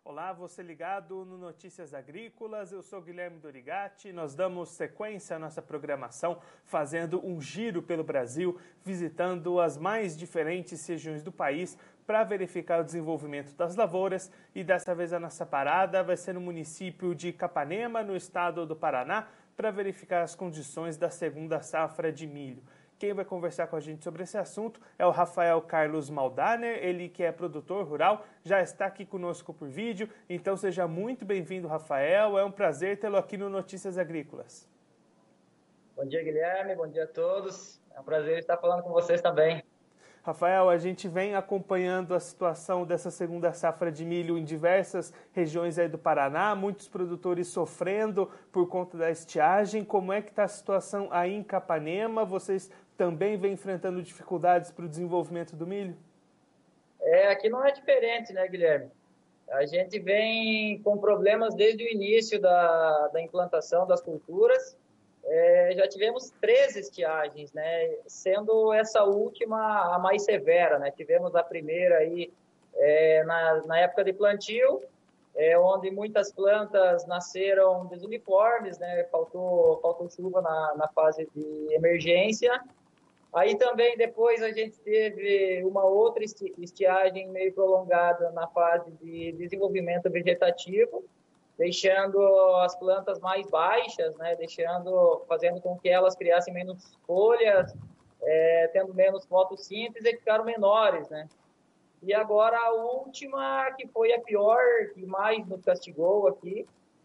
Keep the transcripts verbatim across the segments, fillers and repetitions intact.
Olá, você ligado no Notícias Agrícolas, eu sou Guilherme Dorigatti, nós damos sequência à nossa programação fazendo um giro pelo Brasil, visitando as mais diferentes regiões do país para verificar o desenvolvimento das lavouras e dessa vez a nossa parada vai ser no município de Capanema, no estado do Paraná, para verificar as condições da segunda safra de milho. Quem vai conversar com a gente sobre esse assunto é o Rafael Carlos Maldaner, ele que é produtor rural, já está aqui conosco por vídeo, então seja muito bem-vindo, Rafael, é um prazer tê-lo aqui no Notícias Agrícolas. Bom dia, Guilherme, bom dia a todos, é um prazer estar falando com vocês também. Rafael, a gente vem acompanhando a situação dessa segunda safra de milho em diversas regiões aí do Paraná, muitos produtores sofrendo por conta da estiagem. Como é que está a situação aí em Capanema? Vocês também vêm enfrentando dificuldades para o desenvolvimento do milho? É, aqui não é diferente, né, Guilherme? A gente vem com problemas desde o início da, da implantação das culturas. É, já tivemos três estiagens, né? Sendo essa última a mais severa, né? Tivemos a primeira aí é, na, na época de plantio, é, onde muitas plantas nasceram desuniformes, né? Faltou, faltou chuva na, na fase de emergência. Aí também depois a gente teve uma outra estiagem meio prolongada na fase de desenvolvimento vegetativo, deixando as plantas mais baixas, né, deixando, fazendo com que elas criassem menos folhas, é, tendo menos fotossíntese e ficaram menores, né. E agora a última, que foi a pior, que mais nos castigou aqui,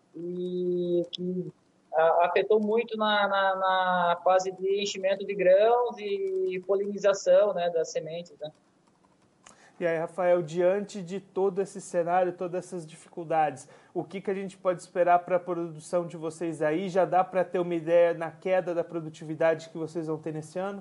e que a, afetou muito na, na, na fase de enchimento de grãos e polinização, né, das sementes, né. E aí, Rafael, diante de todo esse cenário, todas essas dificuldades, o que, que a gente pode esperar para a produção de vocês aí? Já dá para ter uma ideia na queda da produtividade que vocês vão ter nesse ano?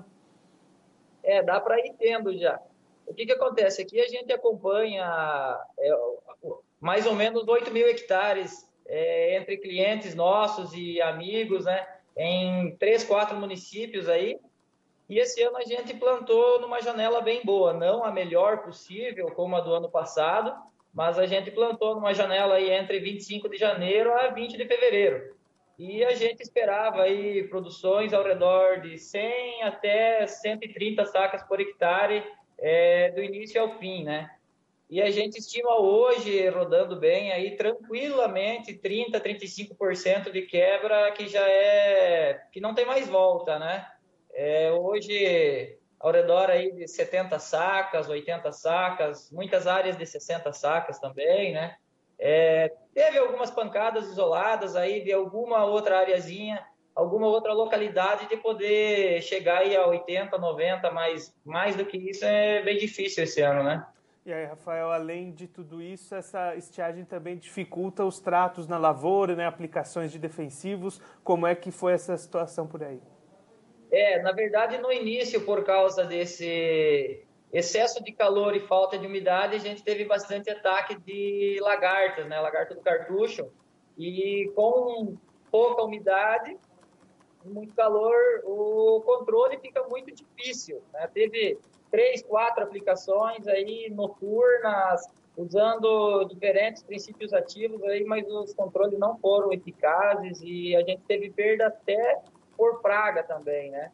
É, dá para ir tendo já. O que, que acontece? Aqui a gente acompanha é, mais ou menos oito mil hectares é, entre clientes nossos e amigos, né, em três, quatro municípios aí. E esse ano a gente plantou numa janela bem boa, não a melhor possível, como a do ano passado, mas a gente plantou numa janela aí entre vinte e cinco de janeiro a vinte de fevereiro. E a gente esperava aí produções ao redor de cem até cento e trinta sacas por hectare é, do início ao fim, né? E a gente estima hoje, rodando bem, aí tranquilamente trinta, trinta e cinco por cento de quebra, que já é, que não tem mais volta, né? É, hoje, ao redor aí de setenta sacas, oitenta sacas, muitas áreas de sessenta sacas também, né? É, teve algumas pancadas isoladas aí de alguma outra areazinha, alguma outra localidade de poder chegar aí a oitenta, noventa, mas mais do que isso é bem difícil esse ano, né? E aí, Rafael, além de tudo isso, essa estiagem também dificulta os tratos na lavoura, né, aplicações de defensivos. Como é que foi essa situação por aí? É, na verdade, no início, por causa desse excesso de calor e falta de umidade, a gente teve bastante ataque de lagartas, né? Lagarta do cartucho. E com pouca umidade e muito calor, o controle fica muito difícil, né? Teve três, quatro aplicações aí noturnas, usando diferentes princípios ativos aí, mas os controles não foram eficazes e a gente teve perda até por praga também, né?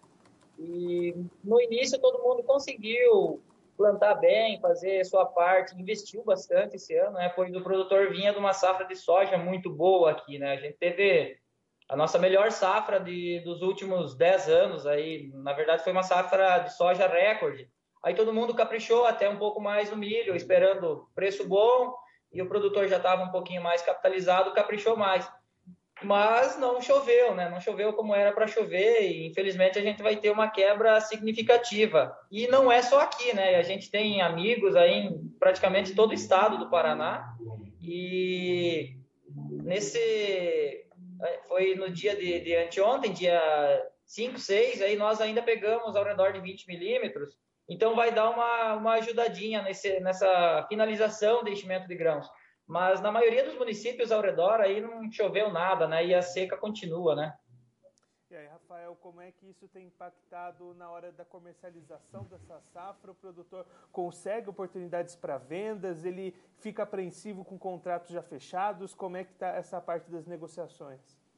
E no início todo mundo conseguiu plantar bem, fazer sua parte, investiu bastante esse ano, né? Pois o produtor vinha de uma safra de soja muito boa aqui, né? A gente teve a nossa melhor safra de, dos últimos dez anos aí, na verdade foi uma safra de soja recorde. Aí todo mundo caprichou até um pouco mais no milho, esperando preço bom, e o produtor já estava um pouquinho mais capitalizado, caprichou mais. Mas não choveu, né? Não choveu como era para chover e infelizmente a gente vai ter uma quebra significativa. E não é só aqui, né? A gente tem amigos aí em praticamente todo o estado do Paraná e nesse foi no dia de, de anteontem, dia cinco, seis, aí nós ainda pegamos ao redor de vinte milímetros. Então vai dar uma, uma ajudadinha nesse, nessa finalização de enchimento de grãos. Mas na maioria dos municípios ao redor aí não choveu nada, né? E a seca continua, né? E aí, Rafael? Rafael, como é que isso tem impactado na hora da comercialização dessa safra? O produtor consegue oportunidades para vendas? Ele fica apreensivo com contratos já fechados? Como é que está essa parte das negociações?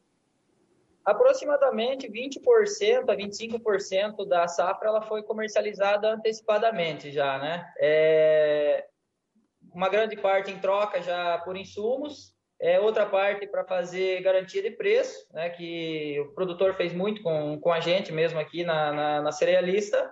Aproximadamente vinte por cento a vinte e cinco por cento da safra ela foi comercializada antecipadamente já, né? É... Uma grande parte em troca já por insumos, é, outra parte para fazer garantia de preço, né, que o produtor fez muito com, com a gente mesmo aqui na, na, na cerealista,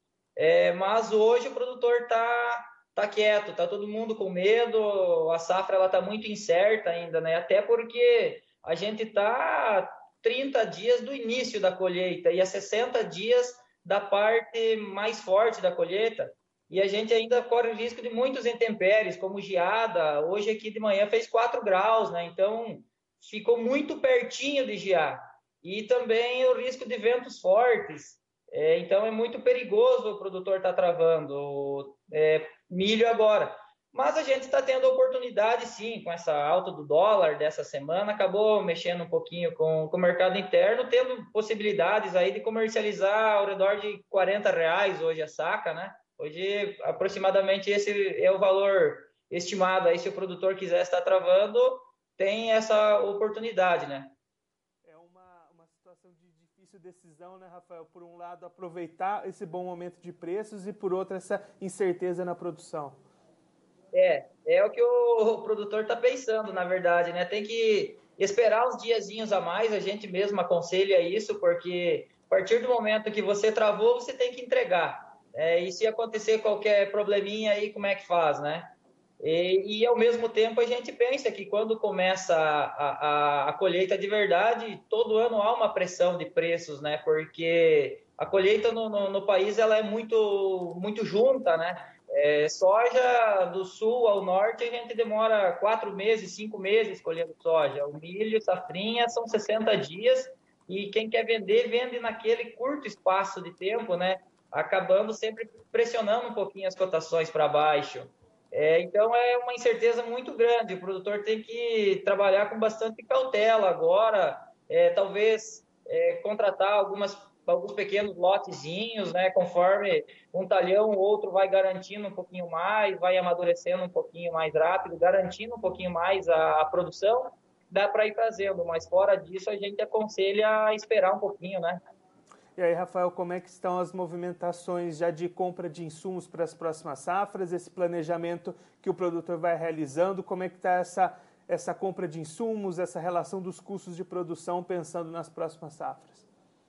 é, mas hoje o produtor está tá quieto, está todo mundo com medo, a safra está muito incerta ainda, né, até porque a gente está trinta dias do início da colheita e a sessenta dias da parte mais forte da colheita. E a gente ainda corre o risco de muitos intempéries, como geada. Hoje aqui de manhã fez quatro graus, né? Então ficou muito pertinho de gear. E também o risco de ventos fortes. É, então é muito perigoso o produtor estar tá travando é, milho agora. Mas a gente está tendo oportunidade, sim, com essa alta do dólar dessa semana. Acabou mexendo um pouquinho com, com o mercado interno, tendo possibilidades aí de comercializar ao redor de quarenta reais hoje a saca, né? Hoje, aproximadamente, esse é o valor estimado. Aí, se o produtor quiser estar travando, tem essa oportunidade, né? É uma, uma situação de difícil decisão, né, Rafael? Por um lado, aproveitar esse bom momento de preços e, por outro, essa incerteza na produção. É, é o que o, o produtor está pensando, na verdade, né? Tem que esperar uns diazinhos a mais, a gente mesmo aconselha isso, porque a partir do momento que você travou, você tem que entregar. É, e se acontecer qualquer probleminha aí, como é que faz, né? E, e ao mesmo tempo a gente pensa que quando começa a, a, a colheita de verdade, todo ano há uma pressão de preços, né? Porque a colheita no, no, no país ela é muito, muito junta, né? É, soja do sul ao norte a gente demora quatro meses, cinco meses colhendo soja. O milho, safrinha, são sessenta dias e quem quer vender, vende naquele curto espaço de tempo, né? Acabando sempre pressionando um pouquinho as cotações para baixo. É, então é uma incerteza muito grande. O produtor tem que trabalhar com bastante cautela agora, é, talvez é, contratar algumas, alguns pequenos lotezinhos, né, conforme um talhão ou outro vai garantindo um pouquinho mais, vai amadurecendo um pouquinho mais rápido, garantindo um pouquinho mais a, a produção, dá para ir fazendo. Mas fora disso, a gente aconselha a esperar um pouquinho, né? E aí, Rafael, como é que estão as movimentações já de compra de insumos para as próximas safras, esse planejamento que o produtor vai realizando, como é que está essa, essa compra de insumos, essa relação dos custos de produção pensando nas próximas safras?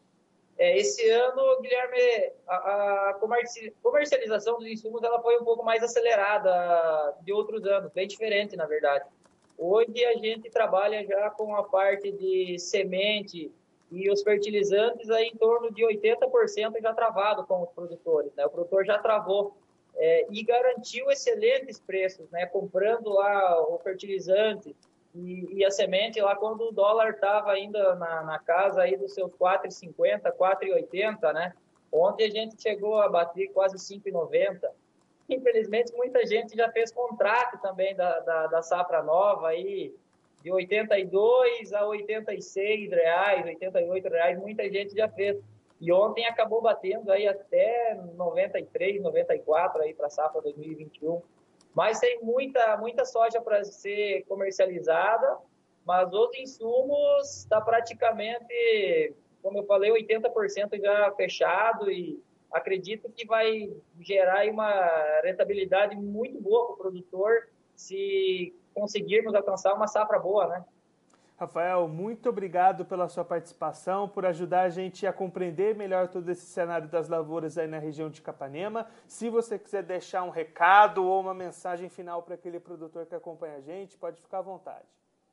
É, esse ano, Guilherme, a, a comercialização dos insumos ela foi um pouco mais acelerada de outros anos, bem diferente, na verdade. Hoje a gente trabalha já com a parte de semente e os fertilizantes aí em torno de oitenta por cento já travado com os produtores, né? O produtor já travou é, e garantiu excelentes preços, né? Comprando lá o fertilizante e, e a semente lá quando o dólar estava ainda na, na casa aí dos seus quatro e cinquenta, quatro e oitenta, né? Ontem a gente chegou a bater quase cinco e noventa. Infelizmente, muita gente já fez contrato também da, da, da safra nova aí, de oitenta e dois a oitenta e seis reais, oitenta e oito reais, muita gente já fez. E ontem acabou batendo aí até noventa e três, noventa e quatro aí para a safra dois mil e vinte e um. Mas tem muita, muita soja para ser comercializada, mas os insumos está praticamente, como eu falei, oitenta por cento já fechado e acredito que vai gerar uma rentabilidade muito boa para o produtor se conseguirmos alcançar uma safra boa, né? Rafael, muito obrigado pela sua participação, por ajudar a gente a compreender melhor todo esse cenário das lavouras aí na região de Capanema. Se você quiser deixar um recado ou uma mensagem final para aquele produtor que acompanha a gente, pode ficar à vontade.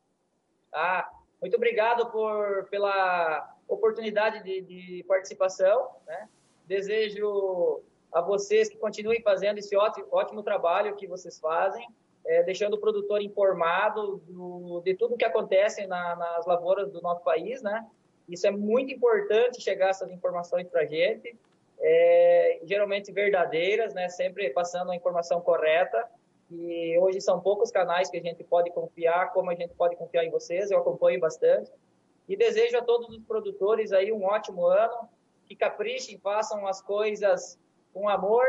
Ah, muito obrigado por, pela oportunidade de, de participação, né? Desejo a vocês que continuem fazendo esse ótimo, ótimo trabalho que vocês fazem, é, deixando o produtor informado do, de tudo que acontece na, nas lavouras do nosso país, né? Isso é muito importante, chegar essas informações para a gente, é, geralmente verdadeiras, né? Sempre passando a informação correta. E hoje são poucos canais que a gente pode confiar, como a gente pode confiar em vocês, eu acompanho bastante. e desejo a todos os produtores aí um ótimo ano, que caprichem, façam as coisas com amor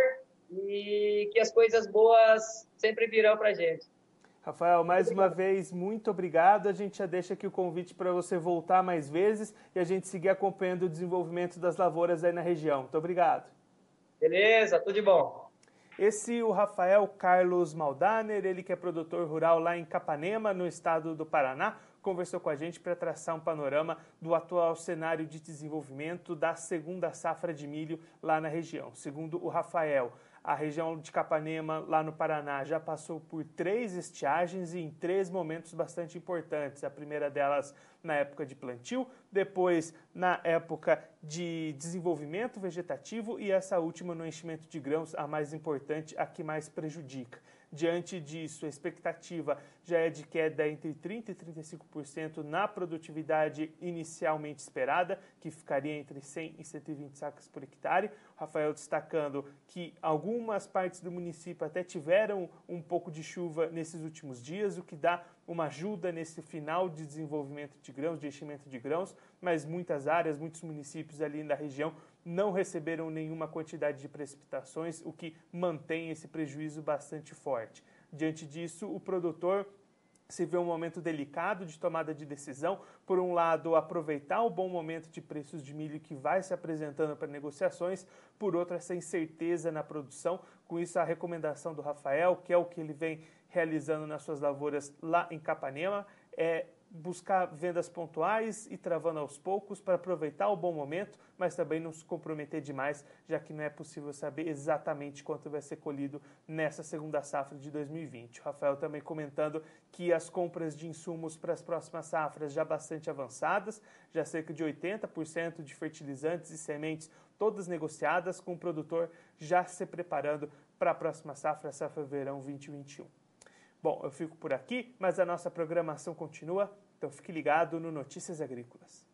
e que as coisas boas sempre virão para a gente. Rafael, mais uma vez, muito obrigado. A gente já deixa aqui o convite para você voltar mais vezes e a gente seguir acompanhando o desenvolvimento das lavouras aí na região. Muito obrigado. Beleza, tudo de bom. Esse é o Rafael Carlos Maldaner, ele que é produtor rural lá em Capanema, no estado do Paraná, conversou com a gente para traçar um panorama do atual cenário de desenvolvimento da segunda safra de milho lá na região. Segundo o Rafael, a região de Capanema, lá no Paraná, já passou por três estiagens e em três momentos bastante importantes. A primeira delas na época de plantio, depois na época de desenvolvimento vegetativo e essa última no enchimento de grãos, a mais importante, a que mais prejudica. Diante disso, a expectativa já é de queda entre trinta por cento e trinta e cinco por cento na produtividade inicialmente esperada, que ficaria entre cem e cento e vinte sacas por hectare. Rafael destacando que algumas partes do município até tiveram um pouco de chuva nesses últimos dias, o que dá uma ajuda nesse final de desenvolvimento de grãos, de enchimento de grãos, mas muitas áreas, muitos municípios ali na região não receberam nenhuma quantidade de precipitações, o que mantém esse prejuízo bastante forte. Diante disso, o produtor se vê um momento delicado de tomada de decisão. Por um lado, aproveitar o bom momento de preços de milho que vai se apresentando para negociações, por outro, essa incerteza na produção. Com isso, a recomendação do Rafael, que é o que ele vem realizando nas suas lavouras lá em Capanema, é buscar vendas pontuais e travando aos poucos para aproveitar o bom momento, mas também não se comprometer demais, já que não é possível saber exatamente quanto vai ser colhido nessa segunda safra de dois mil e vinte. O Rafael também comentando que as compras de insumos para as próximas safras já bastante avançadas, já cerca de oitenta por cento de fertilizantes e sementes todas negociadas, com o produtor já se preparando para a próxima safra, a safra verão vinte e vinte e um. Bom, eu fico por aqui, mas a nossa programação continua, então fique ligado no Notícias Agrícolas.